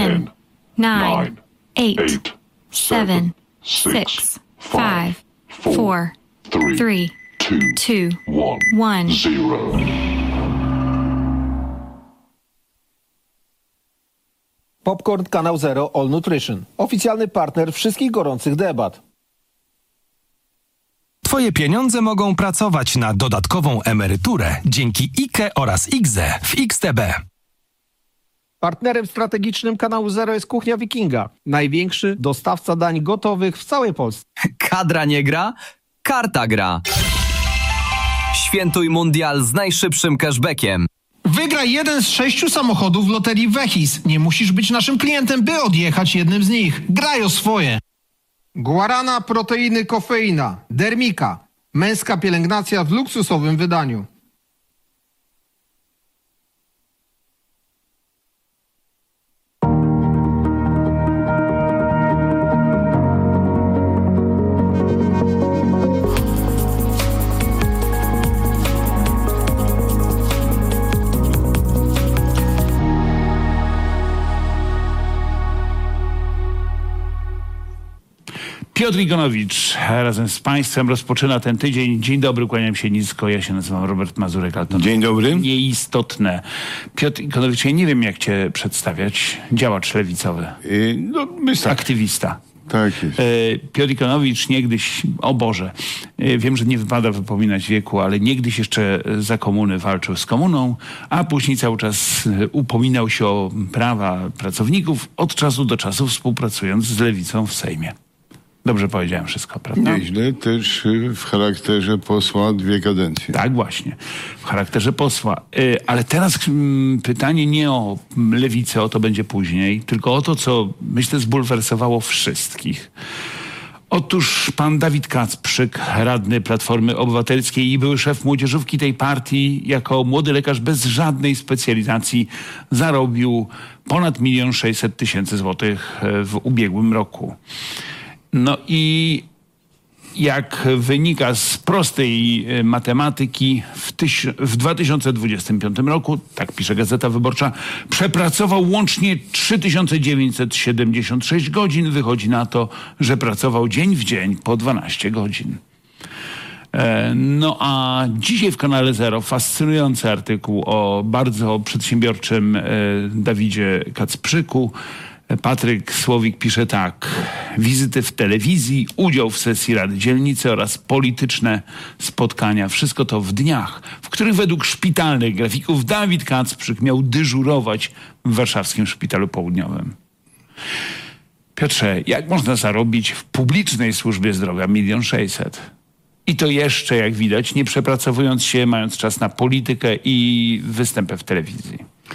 10, 9, 8, 7, 6, 5, 4, 3, 2, 1, 0. Popcorn Kanał Zero All Nutrition. Oficjalny partner wszystkich gorących debat. Twoje pieniądze mogą pracować na dodatkową emeryturę dzięki IKE oraz IGZE w XTB. Partnerem strategicznym Kanału Zero jest Kuchnia Wikinga. Największy dostawca dań gotowych w całej Polsce. Kadra nie gra, karta gra. Świętuj mundial z najszybszym cashbackiem. Wygraj jeden z 6 samochodów w loterii Wehis. Nie musisz być naszym klientem, by odjechać jednym z nich. Graj o swoje. Guarana, proteiny, kofeina. Dermika. Męska pielęgnacja w luksusowym wydaniu. Piotr Igonowicz razem z Państwem rozpoczyna ten tydzień. Dzień dobry, kłaniam się nisko. Ja się nazywam Robert Mazurek, ale to dzień dobry. Nieistotne. Piotr Igonowicz, ja nie wiem, jak cię przedstawiać. Działacz lewicowy. Aktywista. Tak jest. Piotr Igonowicz niegdyś, o Boże, wiem, że nie wypada wypominać wieku, ale niegdyś jeszcze za komuny walczył z komuną, a później cały czas upominał się o prawa pracowników, od czasu do czasu współpracując z lewicą w Sejmie. Dobrze powiedziałem wszystko, prawda? Nieźle, też w charakterze posła 2 kadencje. Tak, właśnie. W charakterze posła. Ale teraz pytanie nie o lewicę, o to będzie później, tylko o to, co myślę zbulwersowało wszystkich. Otóż pan Dawid Kacprzyk, radny Platformy Obywatelskiej i były szef młodzieżówki tej partii, jako młody lekarz bez żadnej specjalizacji zarobił ponad 1 600 000 złotych w ubiegłym roku. No i jak wynika z prostej matematyki, w 2025 roku, tak pisze Gazeta Wyborcza, przepracował łącznie 3976 godzin. Wychodzi na to, że pracował dzień w dzień po 12 godzin. No a dzisiaj w Kanale Zero fascynujący artykuł o bardzo przedsiębiorczym Dawidzie Kacprzyku. Patryk Słowik pisze tak. Wizyty w telewizji, udział w sesji Rady Dzielnicy oraz polityczne spotkania. Wszystko to w dniach, w których według szpitalnych grafików Dawid Kacprzyk miał dyżurować w warszawskim Szpitalu Południowym. Piotrze, jak można zarobić w publicznej służbie zdrowia 1 600 000? I to jeszcze, jak widać, nie przepracowując się, mając czas na politykę i występy w telewizji.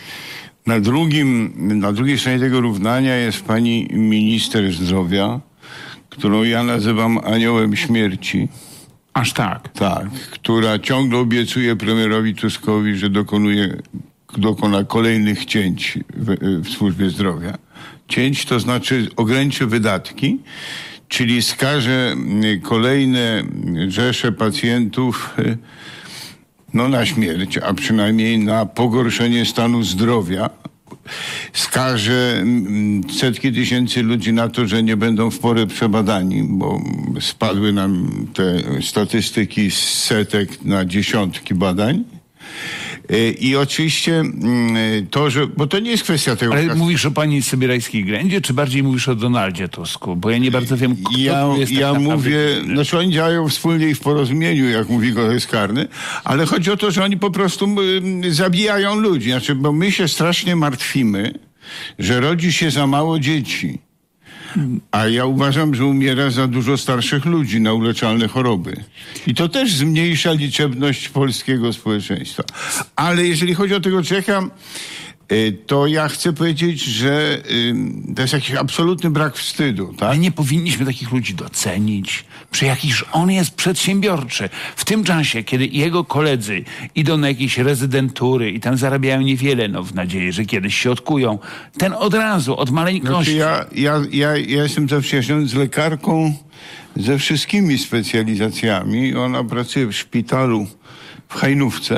Na drugiej stronie tego równania jest pani minister zdrowia, którą ja nazywam aniołem śmierci. Aż tak? Tak, która ciągle obiecuje premierowi Tuskowi, że dokona kolejnych cięć w służbie zdrowia. Cięć to znaczy ograniczy wydatki, czyli skaże kolejne rzesze pacjentów na śmierć, a przynajmniej na pogorszenie stanu zdrowia. Skaże setki tysięcy ludzi na to, że nie będą w porę przebadani, bo spadły nam te statystyki z setek na dziesiątki badań. I oczywiście to, że... Bo to nie jest kwestia tego... Ale mówisz o pani Sobierajskiej-Grędzie, czy bardziej mówisz o Donaldzie Tusku? Bo ja nie bardzo wiem, kto tu jest ja mówię... Znaczy oni działają wspólnie i w porozumieniu, jak mówi kodeks karny, ale chodzi o to, że oni po prostu zabijają ludzi. Znaczy, bo my się strasznie martwimy, że rodzi się za mało dzieci. A ja uważam, że umiera za dużo starszych ludzi na uleczalne choroby. I to też zmniejsza liczebność polskiego społeczeństwa. Ale jeżeli chodzi o tego Czecha, to ja chcę powiedzieć, że to jest jakiś absolutny brak wstydu. Tak? Ale nie powinniśmy takich ludzi docenić. Przy jakiś on jest przedsiębiorczy. W tym czasie, kiedy jego koledzy idą na jakieś rezydentury i tam zarabiają niewiele, w nadziei, że kiedyś się odkują, ten od razu, od maleńkości. Znaczy ja jestem zaprzyjaźniony z lekarką ze wszystkimi specjalizacjami. Ona pracuje w szpitalu w Hajnówce.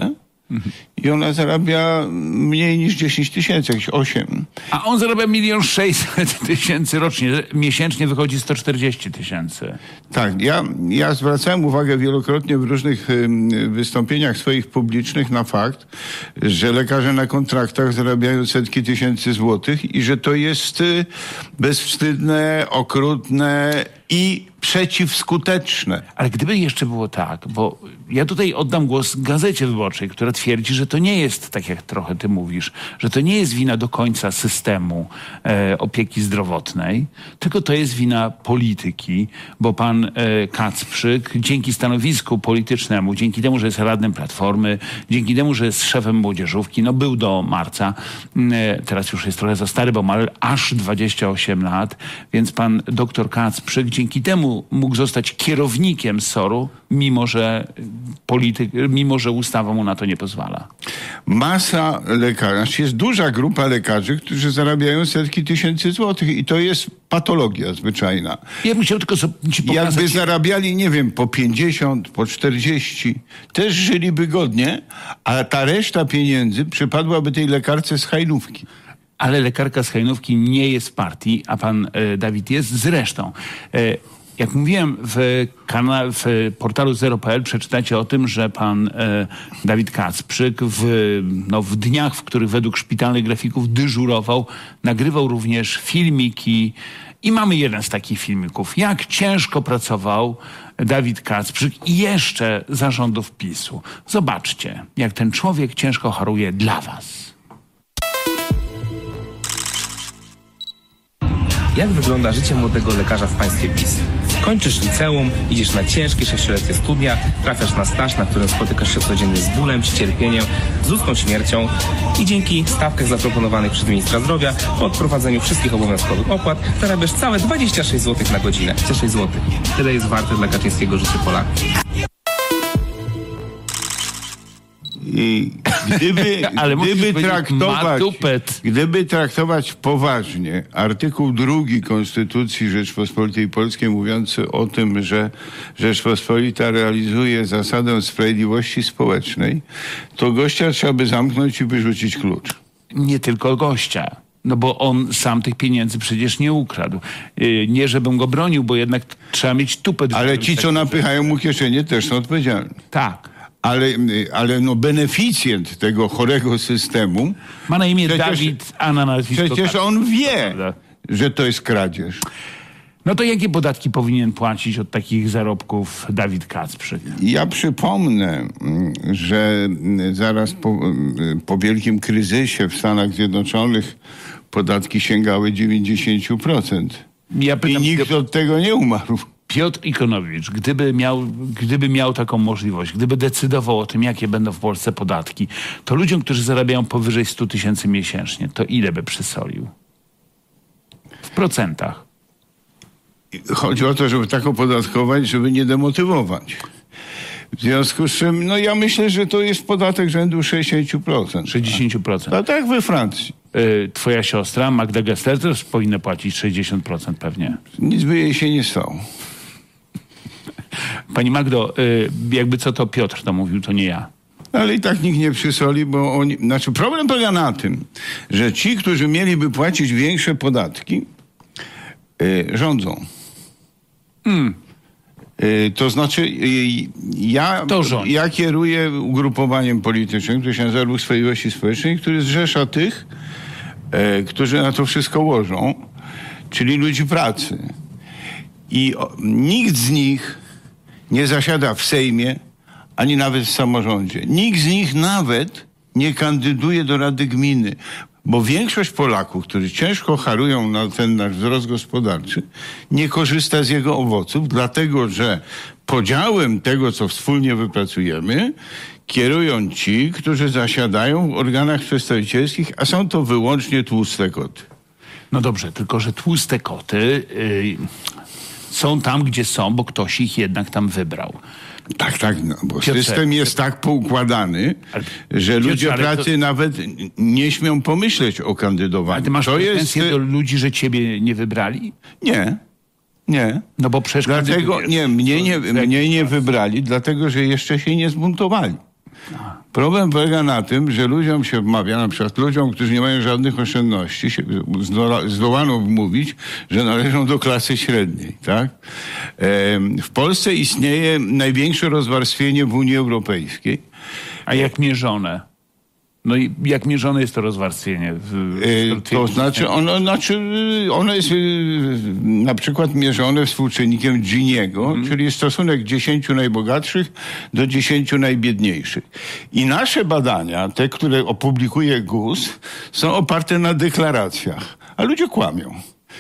I ona zarabia mniej niż 10 tysięcy, jakieś 8. A on zarabia 1 600 000 rocznie. Miesięcznie wychodzi 140 000. Tak, ja zwracałem uwagę wielokrotnie w różnych wystąpieniach swoich publicznych na fakt, że lekarze na kontraktach zarabiają setki tysięcy złotych i że to jest bezwstydne, okrutne i przeciwskuteczne. Ale gdyby jeszcze było tak, bo ja tutaj oddam głos Gazecie Wyborczej, która twierdzi, że to nie jest, tak jak trochę ty mówisz, że to nie jest wina do końca systemu opieki zdrowotnej, tylko to jest wina polityki, bo pan Kacprzyk dzięki stanowisku politycznemu, dzięki temu, że jest radnym Platformy, dzięki temu, że jest szefem młodzieżówki, no był do marca, teraz już jest trochę za stary, bo ma aż 28 lat, więc pan doktor Kacprzyk dzięki temu mógł zostać kierownikiem SOR-u, mimo że ustawa mu na to nie pozwala. Masa lekarzy, jest duża grupa lekarzy, którzy zarabiają setki tysięcy złotych i to jest patologia zwyczajna. Ja bym chciał tylko ci pokazać... Jakby zarabiali, nie wiem, po 50, po 40, też żyliby godnie, a ta reszta pieniędzy przypadłaby tej lekarce z Hajnówki. Ale lekarka z Hajnówki nie jest w partii, a pan Dawid jest. Zresztą, jak mówiłem, w portalu zero.pl przeczytacie o tym, że pan Dawid Kacprzyk w dniach, w których według szpitalnych grafików dyżurował, nagrywał również filmiki i mamy jeden z takich filmików. Jak ciężko pracował Dawid Kacprzyk i jeszcze za rządów PiS-u. Zobaczcie, jak ten człowiek ciężko haruje dla was. Jak wygląda życie młodego lekarza w państwie PiS? Kończysz liceum, idziesz na ciężkie 6-letnie studia, trafiasz na staż, na którym spotykasz się codziennie z bólem, z cierpieniem, z ludzką śmiercią i dzięki stawkach zaproponowanych przez ministra zdrowia po odprowadzeniu wszystkich obowiązkowych opłat zarabiasz całe 26 zł na godzinę. 26 zł. Tyle jest warte dla Kaczyńskiego życie Polaków. I gdyby traktować poważnie artykuł 2 Konstytucji Rzeczpospolitej Polskiej mówiący o tym, że Rzeczpospolita realizuje zasadę sprawiedliwości społecznej, to gościa trzeba by zamknąć i wyrzucić klucz. Nie tylko gościa. No bo on sam tych pieniędzy przecież nie ukradł. Nie, żebym go bronił, bo jednak trzeba mieć tupet. Ale ci, co napychają mu kieszenie, też są odpowiedzialni. Tak. Ale no beneficjent tego chorego systemu... Ma na imię Dawid, a na nazwisko... Przecież on wie, że to jest kradzież. No to jakie podatki powinien płacić od takich zarobków Dawid Kacprzyk? Ja przypomnę, że zaraz po wielkim kryzysie w Stanach Zjednoczonych podatki sięgały 90%. I nikt od tego nie umarł. Piotr Ikonowicz, gdyby miał taką możliwość, gdyby decydował o tym, jakie będą w Polsce podatki, to ludziom, którzy zarabiają powyżej 100 000 miesięcznie, to ile by przysolił? W procentach. Chodzi o to, żeby tak opodatkować, żeby nie demotywować. W związku z czym, no ja myślę, że to jest podatek rzędu 60%. 60%. A tak we Francji. Twoja siostra, Magda Gessler, też powinna płacić 60% pewnie. Nic by jej się nie stało. Pani Magdo, jakby co to Piotr to mówił, to nie ja. Ale i tak nikt nie przysoli, bo oni... Znaczy problem polega na tym, że ci, którzy mieliby płacić większe podatki, rządzą. To znaczy, ja kieruję ugrupowaniem politycznym, które się nazywa Ruch Sprawiedliwości Społecznej, który zrzesza tych, którzy na to wszystko łożą, czyli ludzi pracy. I nikt z nich nie zasiada w Sejmie, ani nawet w samorządzie. Nikt z nich nawet nie kandyduje do Rady Gminy, bo większość Polaków, którzy ciężko harują na ten nasz wzrost gospodarczy, nie korzysta z jego owoców, dlatego że podziałem tego, co wspólnie wypracujemy, kierują ci, którzy zasiadają w organach przedstawicielskich, a są to wyłącznie tłuste koty. No dobrze, tylko że tłuste koty są tam, gdzie są, bo ktoś ich jednak tam wybrał. Tak, no, bo Piotrze, system jest tak poukładany, że ludzie pracy nawet nie śmią pomyśleć o kandydowaniu. A ty masz pretensje do ludzi, że ciebie nie wybrali? Nie. No bo przecież... Dlatego, mnie nie wybrali, dlatego, że jeszcze się nie zbuntowali. Problem polega na tym, że ludziom się wmawia, na przykład ludziom, którzy nie mają żadnych oszczędności, zdołano wmówić, że należą do klasy średniej, tak? W Polsce istnieje największe rozwarstwienie w Unii Europejskiej. A jak mierzone? No i jak mierzone jest to rozwarstwienie? To znaczy, ono jest na przykład mierzone współczynnikiem Giniego, czyli stosunek 10 najbogatszych do 10 najbiedniejszych. I nasze badania, te, które opublikuje GUS, są oparte na deklaracjach, a ludzie kłamią.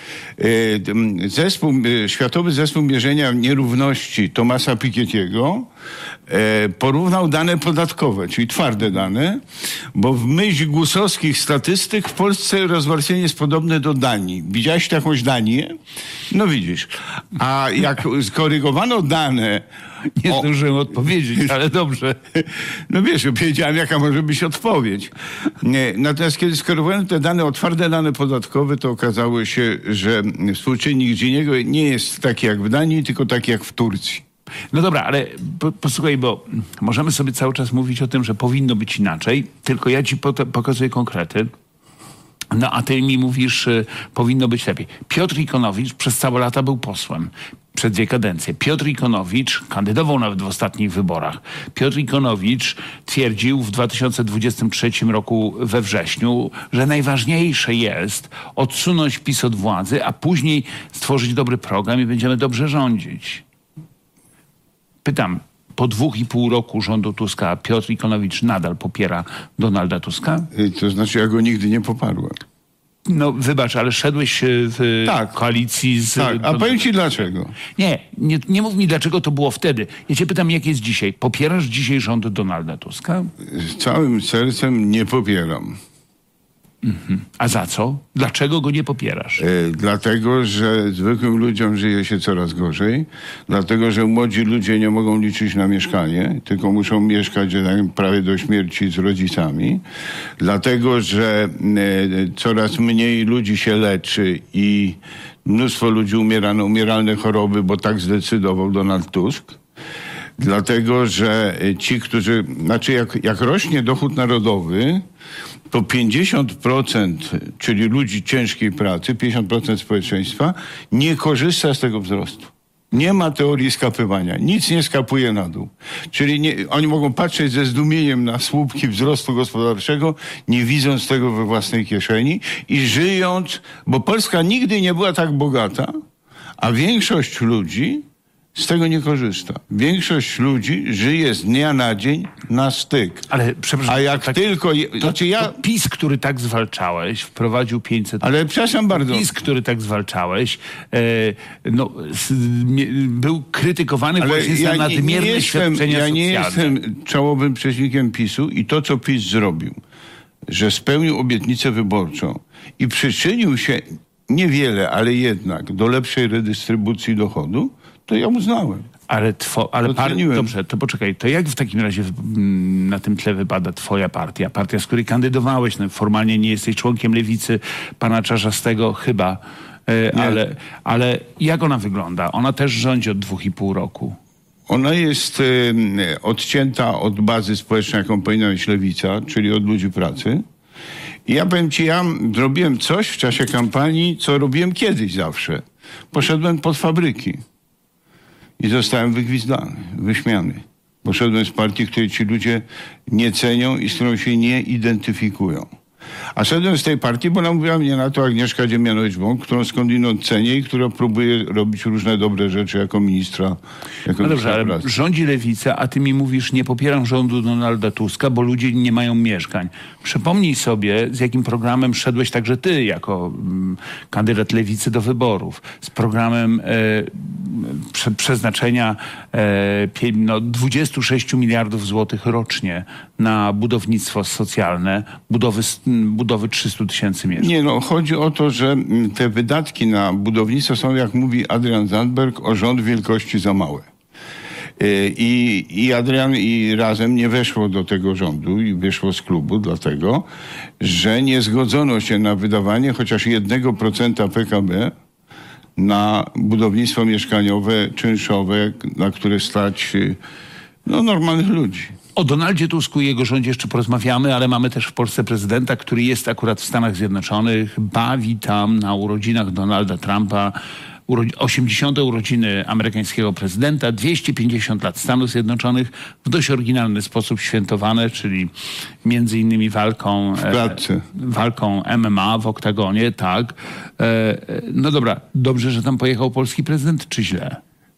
Światowy Zespół Mierzenia Nierówności Thomasa Piketty'ego porównał dane podatkowe, czyli twarde dane, bo w myśl gusowskich statystyk w Polsce rozwarstwienie jest podobne do Danii. Widziałeś jakąś Danię? No widzisz. A jak skorygowano dane... Nie zdążyłem odpowiedzieć, ale dobrze. No wiesz, wiedziałem, jaka może być odpowiedź. Natomiast kiedy skorygowano te dane o twarde dane podatkowe, to okazało się, że współczynnik Giniego nie jest taki jak w Danii, tylko taki jak w Turcji. No dobra, ale posłuchaj, bo możemy sobie cały czas mówić o tym, że powinno być inaczej, tylko ja ci pokazuję konkrety. No a ty mi mówisz, powinno być lepiej. Piotr Ikonowicz przez całe lata był posłem. Przez 2 kadencje. Piotr Ikonowicz kandydował nawet w ostatnich wyborach. Piotr Ikonowicz twierdził w 2023 roku we wrześniu, że najważniejsze jest odsunąć PiS od władzy, a później stworzyć dobry program i będziemy dobrze rządzić. Pytam, po 2,5 roku rządu Tuska Piotr Ikonowicz nadal popiera Donalda Tuska? To znaczy, ja go nigdy nie poparłem. No wybacz, ale szedłeś w koalicji z... Tak, a powiem ci dlaczego. Nie mów mi, dlaczego to było wtedy. Ja cię pytam, jak jest dzisiaj. Popierasz dzisiaj rząd Donalda Tuska? Z całym sercem nie popieram. A za co? Dlaczego go nie popierasz? Dlatego, że zwykłym ludziom żyje się coraz gorzej. Dlatego, że młodzi ludzie nie mogą liczyć na mieszkanie, tylko muszą mieszkać prawie do śmierci z rodzicami. Dlatego, że coraz mniej ludzi się leczy i mnóstwo ludzi umiera na umieralne choroby, bo tak zdecydował Donald Tusk. Dlatego, że ci, którzy... Znaczy, jak rośnie dochód narodowy, to 50%, czyli ludzi ciężkiej pracy, 50% społeczeństwa nie korzysta z tego wzrostu. Nie ma teorii skapywania. Nic nie skapuje na dół. Czyli oni mogą patrzeć ze zdumieniem na słupki wzrostu gospodarczego, nie widząc tego we własnej kieszeni i żyjąc, bo Polska nigdy nie była tak bogata, a większość ludzi z tego nie korzysta. Większość ludzi żyje z dnia na dzień na styk. Ale przepraszam, a jak tylko... To PiS, który tak zwalczałeś, wprowadził 500... Ale przepraszam bardzo. PiS, który tak zwalczałeś, był krytykowany właśnie za nadmierne świadczenia socjalne. Ja nie jestem czołowym przeciwnikiem PiS-u i to, co PiS zrobił, że spełnił obietnicę wyborczą i przyczynił się niewiele, ale jednak do lepszej redystrybucji dochodu, to ja uznałem. Dobrze, to poczekaj, to jak w takim razie na tym tle wypada twoja partia? Partia, z której kandydowałeś, no, formalnie nie jesteś członkiem Lewicy, pana Czarzastego chyba, ale jak ona wygląda? Ona też rządzi od 2,5 roku. Ona jest odcięta od bazy społecznej, jaką powinna mieć Lewica, czyli od ludzi pracy. I ja powiem ci, ja zrobiłem coś w czasie kampanii, co robiłem kiedyś zawsze. Poszedłem pod fabryki. I zostałem wygwizdany, wyśmiany. Poszedłem z partii, której ci ludzie nie cenią i z którą się nie identyfikują. A szedłem z tej partii, bo namówiła mnie na to Agnieszka Dziemianowicz-Bąk, którą skądinąd cenię i która próbuje robić różne dobre rzeczy jako ministra. No dobrze, ale rządzi Lewica, a ty mi mówisz, nie popieram rządu Donalda Tuska, bo ludzie nie mają mieszkań. Przypomnij sobie, z jakim programem szedłeś także ty, jako kandydat Lewicy do wyborów. Z programem przeznaczenia 26 miliardów złotych rocznie na budownictwo socjalne, budowy 300 000 mieszkań. Nie, chodzi o to, że te wydatki na budownictwo są, jak mówi Adrian Zandberg, o rząd wielkości za małe. I Adrian i razem nie weszło do tego rządu i wyszło z klubu, dlatego, że nie zgodzono się na wydawanie chociaż 1% PKB na budownictwo mieszkaniowe, czynszowe, na które stać normalnych ludzi. O Donaldzie Tusku i jego rządzie jeszcze porozmawiamy, ale mamy też w Polsce prezydenta, który jest akurat w Stanach Zjednoczonych, bawi tam na urodzinach Donalda Trumpa 80. urodziny amerykańskiego prezydenta, 250 lat Stanów Zjednoczonych w dość oryginalny sposób świętowane, czyli między innymi walką MMA w oktagonie, tak. No dobra, dobrze, że tam pojechał polski prezydent, czy źle?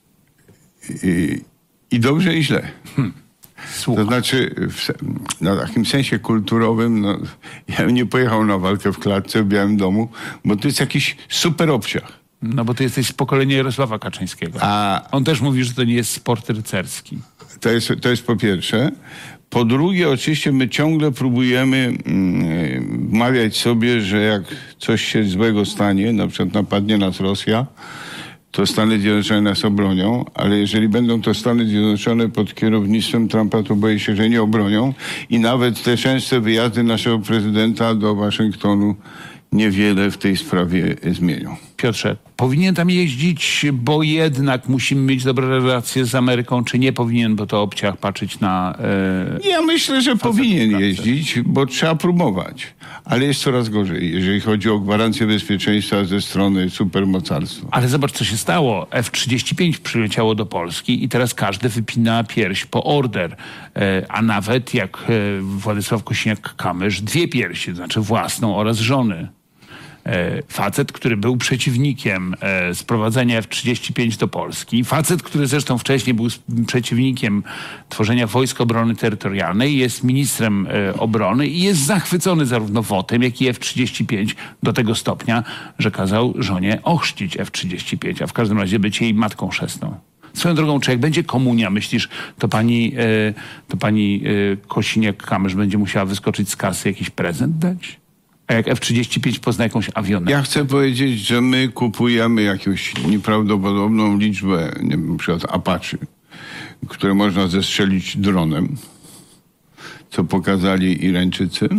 I dobrze, i źle. Słucham. To znaczy, na takim sensie kulturowym, no, ja bym nie pojechał na walkę w klatce w Białym Domu, bo to jest jakiś super obciach. No bo ty jesteś z pokolenia Jarosława Kaczyńskiego. A on też mówi, że to nie jest sport rycerski. To jest po pierwsze. Po drugie, oczywiście my ciągle próbujemy wmawiać sobie, że jak coś się złego stanie, na przykład napadnie nas Rosja, to Stany Zjednoczone nas obronią, ale jeżeli będą to Stany Zjednoczone pod kierownictwem Trumpa, to boję się, że nie obronią i nawet te częste wyjazdy naszego prezydenta do Waszyngtonu niewiele w tej sprawie zmienią. Piotrze, powinien tam jeździć, bo jednak musimy mieć dobre relacje z Ameryką, czy nie powinien, bo to obciach patrzeć na... Ja myślę, że powinien jeździć, bo trzeba próbować. Ale jest coraz gorzej, jeżeli chodzi o gwarancję bezpieczeństwa ze strony supermocarstwa. Ale zobacz, co się stało. F-35 przyleciało do Polski i teraz każdy wypina pierś po order. A nawet jak Władysław Kosiniak-Kamysz, 2 piersi, to znaczy własną oraz żony. Facet, który był przeciwnikiem sprowadzenia F-35 do Polski. Facet, który zresztą wcześniej był przeciwnikiem tworzenia Wojsk Obrony Terytorialnej, jest ministrem obrony i jest zachwycony zarówno WOT-em, jak i F-35 do tego stopnia, że kazał żonie ochrzcić F-35, a w każdym razie być jej matką chrzestną. Swoją drogą, czy jak będzie komunia, myślisz, to pani Kosiniak-Kamysz będzie musiała wyskoczyć z kasy jakiś prezent dać? A jak F-35 pozna jakąś awionetkę? Ja chcę powiedzieć, że my kupujemy jakąś nieprawdopodobną liczbę, nie wiem, na przykład Apache, które można zestrzelić dronem, co pokazali Irańczycy.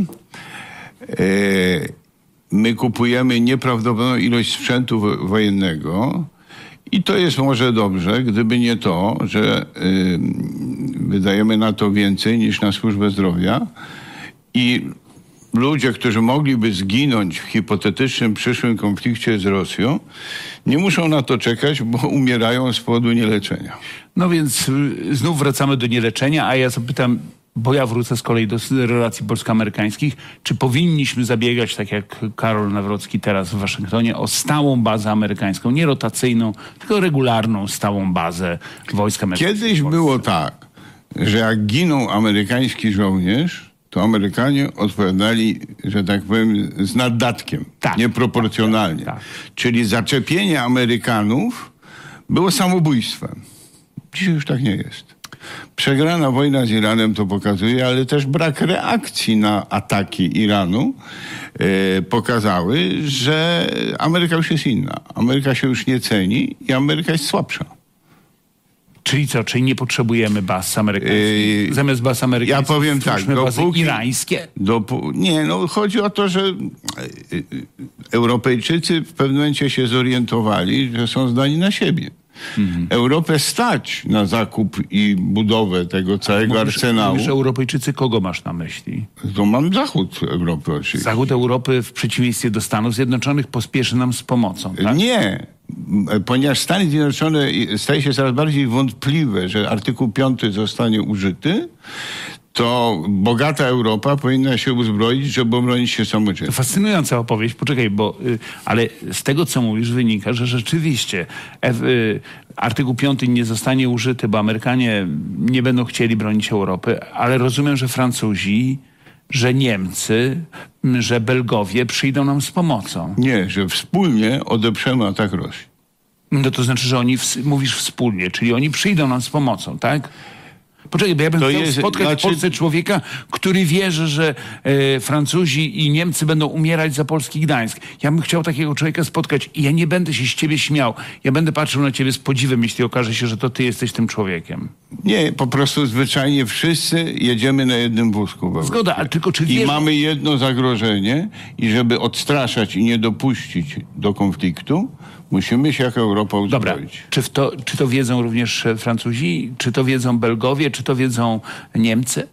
My kupujemy nieprawdopodobną ilość sprzętu wojennego i to jest może dobrze, gdyby nie to, że wydajemy na to więcej niż na służbę zdrowia i ludzie, którzy mogliby zginąć w hipotetycznym przyszłym konflikcie z Rosją, nie muszą na to czekać, bo umierają z powodu nieleczenia. No więc znów wracamy do nieleczenia, a ja zapytam, bo ja wrócę z kolei do relacji polsko-amerykańskich, czy powinniśmy zabiegać, tak jak Karol Nawrocki teraz w Waszyngtonie, o stałą bazę amerykańską, nie rotacyjną, tylko regularną, stałą bazę wojsk amerykańskich. Kiedyś było tak, że jak ginął amerykański żołnierz, to Amerykanie odpowiadali, że tak powiem, z naddatkiem, nieproporcjonalnie. Tak. Czyli zaczepienie Amerykanów było samobójstwem. Dzisiaj już tak nie jest. Przegrana wojna z Iranem to pokazuje, ale też brak reakcji na ataki Iranu pokazały, że Ameryka już jest inna. Ameryka się już nie ceni i Ameryka jest słabsza. Czyli co? Czyli nie potrzebujemy baz amerykańskich? Zamiast baz amerykańskich ja powiem tak, bazy irańskie? Nie, no chodzi o to, że Europejczycy w pewnym momencie się zorientowali, że są zdani na siebie. Europę stać na zakup i budowę tego całego arsenału. Mówisz Europejczycy, kogo masz na myśli? To mam zachód Europy oczywiście. Zachód Europy w przeciwieństwie do Stanów Zjednoczonych pospieszy nam z pomocą, tak? Nie, ponieważ Stany Zjednoczone staje się coraz bardziej wątpliwe, że artykuł 5 zostanie użyty, to bogata Europa powinna się uzbroić, żeby obronić się samodzielnie. To fascynująca opowieść. Poczekaj, ale z tego, co mówisz, wynika, że rzeczywiście artykuł 5 nie zostanie użyty, bo Amerykanie nie będą chcieli bronić Europy, ale rozumiem, że Francuzi, że Niemcy, że Belgowie przyjdą nam z pomocą. Nie, że wspólnie odeprzemy atak Rosji. No to znaczy, że oni, mówisz wspólnie, czyli oni przyjdą nam z pomocą, tak? Poczekaj, bo ja bym chciał spotkać w Polsce człowieka, który wierzy, że Francuzi i Niemcy będą umierać za polski Gdańsk. Ja bym chciał takiego człowieka spotkać i ja nie będę się z ciebie śmiał. Ja będę patrzył na ciebie z podziwem, jeśli okaże się, że to ty jesteś tym człowiekiem. Nie, po prostu zwyczajnie wszyscy jedziemy na jednym wózku. Zgoda, ale tylko czy wiesz... I mamy jedno zagrożenie i żeby odstraszać i nie dopuścić do konfliktu, musimy się jako Europa uzbroić. Dobra, czy to wiedzą również Francuzi? Czy to wiedzą Belgowie? Czy to wiedzą Niemcy?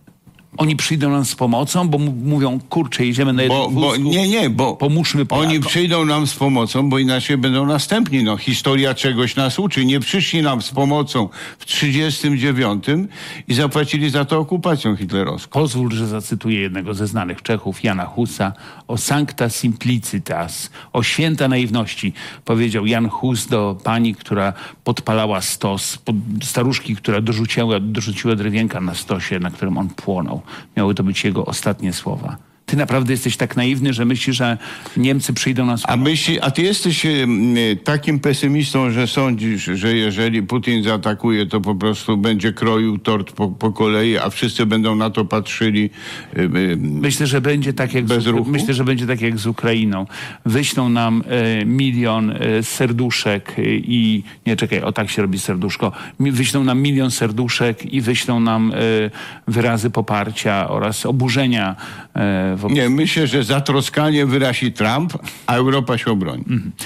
Oni przyjdą nam z pomocą, bo mówią, kurczę, jedziemy na jednym wózku. Bo pomóżmy Polakom. Oni przyjdą nam z pomocą, bo inaczej będą następni. No, historia czegoś nas uczy. Nie przyszli nam z pomocą w 1939 i zapłacili za to okupacją hitlerowską. Pozwól, że zacytuję jednego ze znanych Czechów, Jana Husa, o sancta simplicitas, o święta naiwności. Powiedział Jan Hus do pani, która podpalała stos, staruszki, która dorzuciła drewienka na stosie, na którym on płonął. Miały to być jego ostatnie słowa. Ty naprawdę jesteś tak naiwny, że myślisz, że Niemcy przyjdą nas... A ty jesteś takim pesymistą, że sądzisz, że jeżeli Putin zaatakuje, to po prostu będzie kroił tort po kolei, a wszyscy będą na to patrzyli Myślę, że będzie tak jak bez ruchu? Myślę, że będzie tak jak z Ukrainą. Wyślą nam 1 milion serduszek i... Nie, czekaj, o tak się robi serduszko. Wyślą nam 1 milion serduszek i wyślą nam wyrazy poparcia oraz oburzenia Nie, myślę, że zatroskanie wyrazi Trump, a Europa się obroni.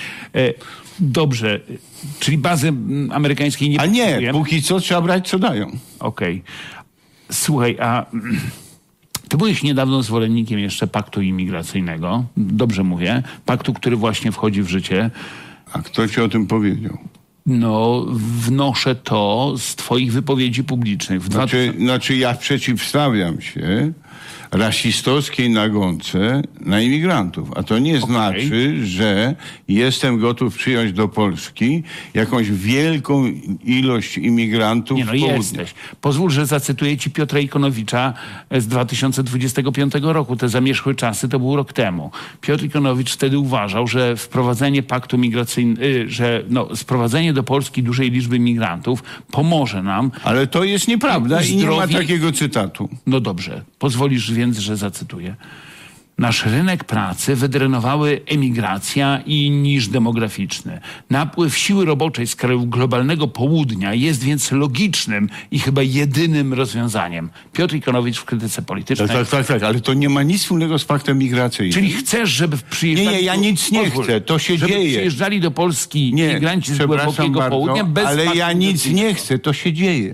Dobrze, czyli bazy amerykańskiej nie... A nie, póki co trzeba brać, co dają. Okej. Słuchaj, a ty byłeś niedawno zwolennikiem jeszcze paktu imigracyjnego. Dobrze mówię. Paktu, który właśnie wchodzi w życie. A kto ci o tym powiedział? No, wnoszę to z twoich wypowiedzi publicznych. Znaczy ja przeciwstawiam się rasistowskiej nagonce na imigrantów. A to nie znaczy, że jestem gotów przyjąć do Polski jakąś wielką ilość imigrantów. Nie, no jesteś. Pozwól, że zacytuję ci Piotra Ikonowicza z 2025 roku. Te zamierzchłe czasy to był rok temu. Piotr Ikonowicz wtedy uważał, że wprowadzenie paktu migracyjnego, że sprowadzenie do Polski dużej liczby migrantów pomoże nam. Ale to jest nieprawda i nie ma takiego cytatu. No dobrze. Pozwolisz więc, że zacytuję. Nasz rynek pracy wydrenowały emigracja i niż demograficzny. Napływ siły roboczej z krajów globalnego południa jest więc logicznym i chyba jedynym rozwiązaniem. Piotr Ikonowicz w krytyce politycznej. Tak, ale to nie ma nic wspólnego z paktem migracyjnym. Czyli chcesz, żeby przyjeżdżali... Nie, ja nic nie chcę, to się żeby dzieje. Przyjeżdżali do Polski migranci z głębokiego południa bez ale ja nic nie chcę, to się dzieje.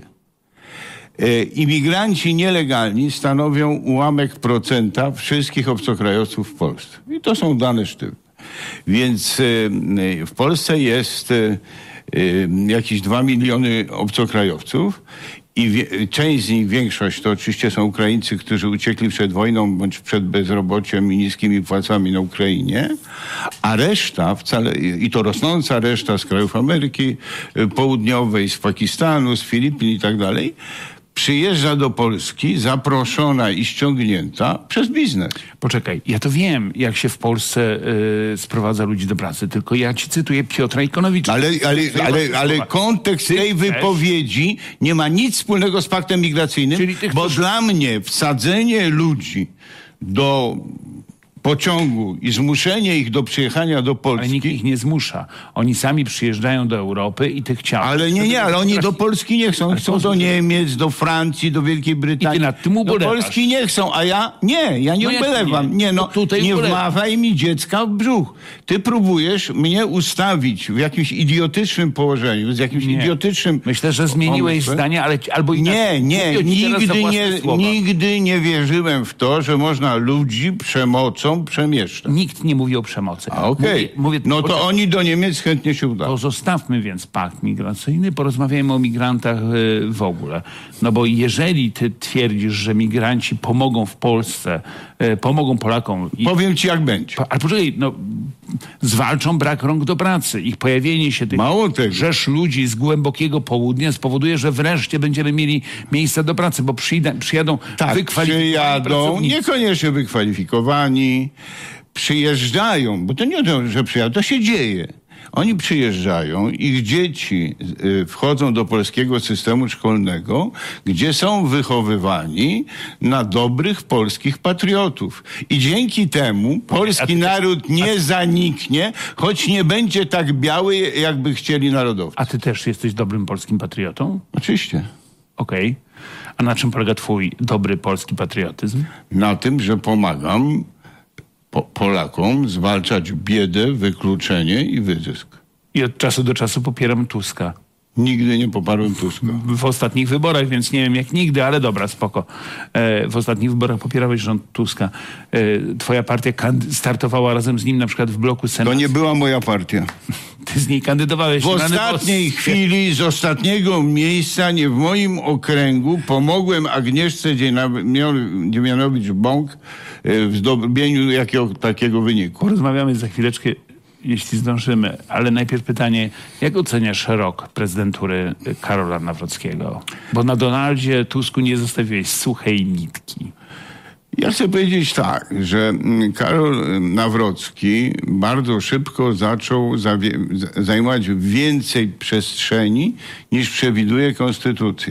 Imigranci nielegalni stanowią ułamek procenta wszystkich obcokrajowców w Polsce. I to są dane sztywne. Więc w Polsce jest jakieś 2 miliony obcokrajowców i część z nich, większość to oczywiście są Ukraińcy, którzy uciekli przed wojną bądź przed bezrobociem i niskimi płacami na Ukrainie, a reszta i to rosnąca reszta z krajów Ameryki Południowej, z Pakistanu, z Filipin i tak dalej, przyjeżdża do Polski zaproszona i ściągnięta przez biznes. Poczekaj, ja to wiem, jak się w Polsce sprowadza ludzi do pracy, tylko ja ci cytuję Piotra Ikonowicza. Ale kontekst tej wypowiedzi nie ma nic wspólnego z paktem migracyjnym, bo dla mnie wsadzenie ludzi do pociągu i zmuszenie ich do przyjechania do Polski... Ale nikt ich nie zmusza. Oni sami przyjeżdżają do Europy i tych chciał. Ale oni do Polski nie chcą. Chcą do Niemiec, do Francji, do Wielkiej Brytanii. I ty nad tym ubolewasz. Do Polski nie chcą, a ja nie ubolewam. Nie wmawaj mi dziecka w brzuch. Ty próbujesz mnie ustawić w jakimś idiotycznym położeniu, z jakimś idiotycznym... Myślę, że zmieniłeś zdanie, ale albo inaczej. Nigdy nie wierzyłem w to, że można ludzi przemocą przemieszczać. Nikt nie mówi o przemocy. No to oni do Niemiec chętnie się udają. To zostawmy więc pakt migracyjny, porozmawiajmy o migrantach w ogóle. No bo jeżeli ty twierdzisz, że migranci pomogą w Polsce, pomogą Polakom... Powiem ci, jak będzie. Ale poczekaj, zwalczą brak rąk do pracy. Ich pojawienie się tych rzesz ludzi z głębokiego południa spowoduje, że wreszcie będziemy mieli miejsca do pracy, bo przyjadą wykwalifikowani pracownicy. Niekoniecznie wykwalifikowani. Przyjeżdżają, bo to nie to, że przyjadą, to się dzieje. Oni przyjeżdżają, ich dzieci wchodzą do polskiego systemu szkolnego, gdzie są wychowywani na dobrych polskich patriotów. I dzięki temu polski naród nie zaniknie, choć nie będzie tak biały, jakby chcieli narodowcy. A ty też jesteś dobrym polskim patriotą? Oczywiście. Okej. A na czym polega twój dobry polski patriotyzm? Na tym, że pomagam Polakom zwalczać biedę, wykluczenie i wyzysk. I od czasu do czasu popieram Tuska. Nigdy nie poparłem Tuska. W ostatnich wyborach, więc nie wiem jak nigdy, ale dobra, spoko. W ostatnich wyborach popierałeś rząd Tuska. Twoja partia startowała razem z nim na przykład w bloku Senatu. To nie była moja partia. Ty z niej kandydowałeś. W ostatniej chwili, z ostatniego miejsca, nie w moim okręgu, pomogłem Agnieszce Dziemianowicz-Bąk w zdobyciu takiego wyniku. Porozmawiamy za chwileczkę, jeśli zdążymy, ale najpierw pytanie, jak oceniasz rok prezydentury Karola Nawrockiego? Bo na Donaldzie Tusku nie zostawiłeś suchej nitki. Ja chcę powiedzieć tak, że Karol Nawrocki bardzo szybko zaczął zajmować więcej przestrzeni niż przewiduje konstytucja.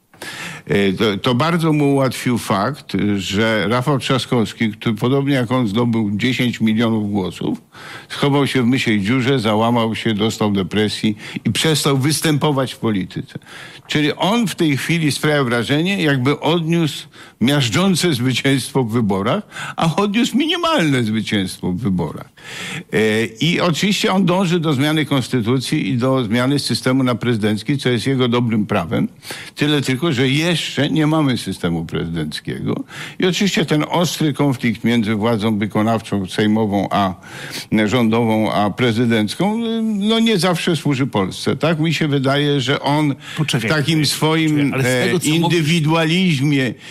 To bardzo mu ułatwił fakt, że Rafał Trzaskowski, który podobnie jak on zdobył 10 milionów głosów, schował się w mysiej dziurze, załamał się, dostał depresji i przestał występować w polityce. Czyli on w tej chwili sprawia wrażenie, jakby odniósł miażdżące zwycięstwo w wyborach, a odniósł minimalne zwycięstwo w wyborach. I oczywiście on dąży do zmiany konstytucji i do zmiany systemu na prezydencki, co jest jego dobrym prawem. Tyle tylko, że jeszcze nie mamy systemu prezydenckiego. I oczywiście ten ostry konflikt między władzą wykonawczą, sejmową, a rządową, a prezydencką, no nie zawsze służy Polsce. Tak mi się wydaje, że on w takim swoim indywidualizmie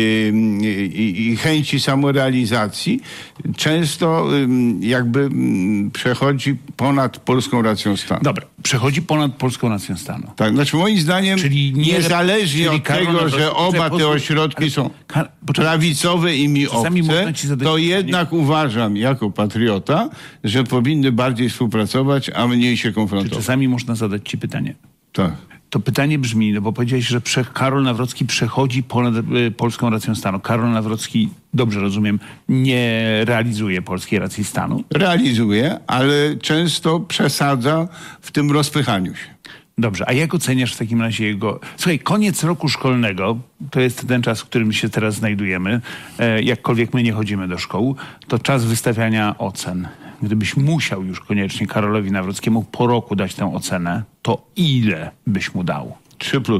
i chęci samorealizacji często jakby przechodzi ponad polską racją stanu. Dobra, przechodzi ponad polską racją stanu. Tak, znaczy moim zdaniem niezależnie od tego, że oba te ośrodki są prawicowe i mi obce, to jednak uważam jako patriota, że powinny bardziej współpracować, a mniej się konfrontować. Czy czasami można zadać ci pytanie? Tak. To pytanie brzmi, no bo powiedziałeś, że Karol Nawrocki przechodzi ponad polską racją stanu. Karol Nawrocki, dobrze rozumiem, nie realizuje polskiej racji stanu? Realizuje, ale często przesadza w tym rozpychaniu się. Dobrze, a jak oceniasz w takim razie jego... Słuchaj, koniec roku szkolnego, to jest ten czas, w którym się teraz znajdujemy, jakkolwiek my nie chodzimy do szkół, to czas wystawiania ocen. Gdybyś musiał już koniecznie Karolowi Nawrockiemu po roku dać tę ocenę, to ile byś mu dał? 3+.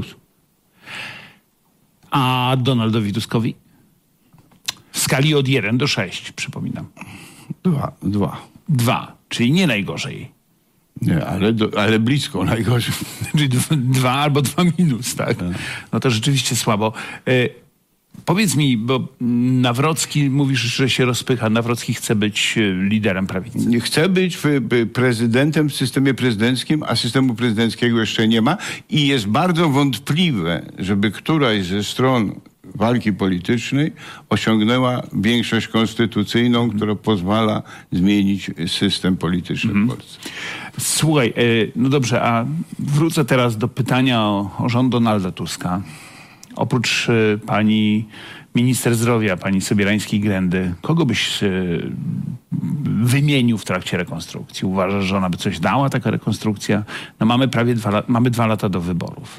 A Donaldowi Tuskowi? W skali od 1 do 6, przypominam. 2. 2, czyli nie najgorzej. Nie, ale blisko najgorzej. Czyli 2 albo 2 minus, tak? No to rzeczywiście słabo. Powiedz mi, bo Nawrocki, mówisz, że się rozpycha. Nawrocki chce być liderem prawicy. Chce być prezydentem w systemie prezydenckim, a systemu prezydenckiego jeszcze nie ma. I jest bardzo wątpliwe, żeby któraś ze stron walki politycznej osiągnęła większość konstytucyjną, która pozwala zmienić system polityczny w Polsce. Słuchaj, no dobrze, a wrócę teraz do pytania o rząd Donalda Tuska. Oprócz pani minister zdrowia, pani Sobierańskiej-Grendy, kogo byś wymienił w trakcie rekonstrukcji? Uważasz, że ona by coś dała, taka rekonstrukcja? No mamy 2 lata do wyborów.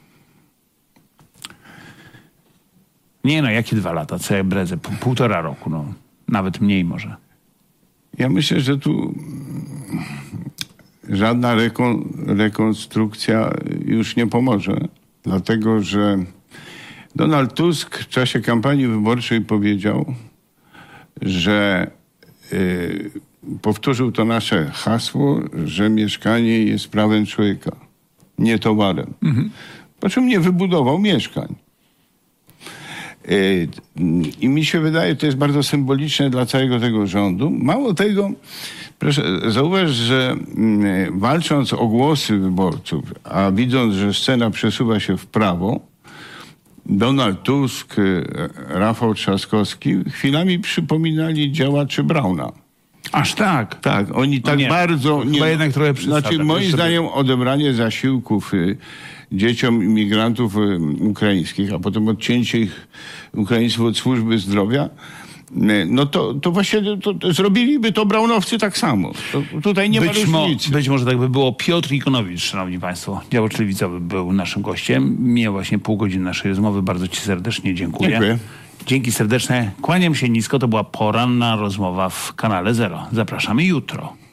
Nie no, jakie 2 lata? Co ja bredzę? 1,5 roku, no. Nawet mniej może. Ja myślę, że tu żadna rekonstrukcja już nie pomoże. Dlatego, że Donald Tusk w czasie kampanii wyborczej powiedział, że powtórzył to nasze hasło, że mieszkanie jest prawem człowieka, nie towarem. Po czym nie wybudował mieszkań. I mi się wydaje, to jest bardzo symboliczne dla całego tego rządu. Mało tego, proszę zauważ, że walcząc o głosy wyborców, a widząc, że scena przesuwa się w prawo, Donald Tusk, Rafał Trzaskowski chwilami przypominali działaczy Brauna. Aż tak? Tak, oni tak nie, bardzo... Chyba jednak trochę przesada. Znaczy, moim zdaniem odebranie zasiłków dzieciom imigrantów ukraińskich, a potem odcięcie ich ukraińców od służby zdrowia, no to właśnie to zrobiliby to Braunowcy tak samo. Tutaj nie ma różnicy. Być może tak by było. Piotr Ikonowicz, szanowni państwo, działacz lewicowy, był naszym gościem. Miał właśnie pół godziny naszej rozmowy. Bardzo ci serdecznie dziękuję. Dziękuję. Dzięki serdeczne. Kłaniam się nisko. To była poranna rozmowa w kanale Zero. Zapraszamy jutro.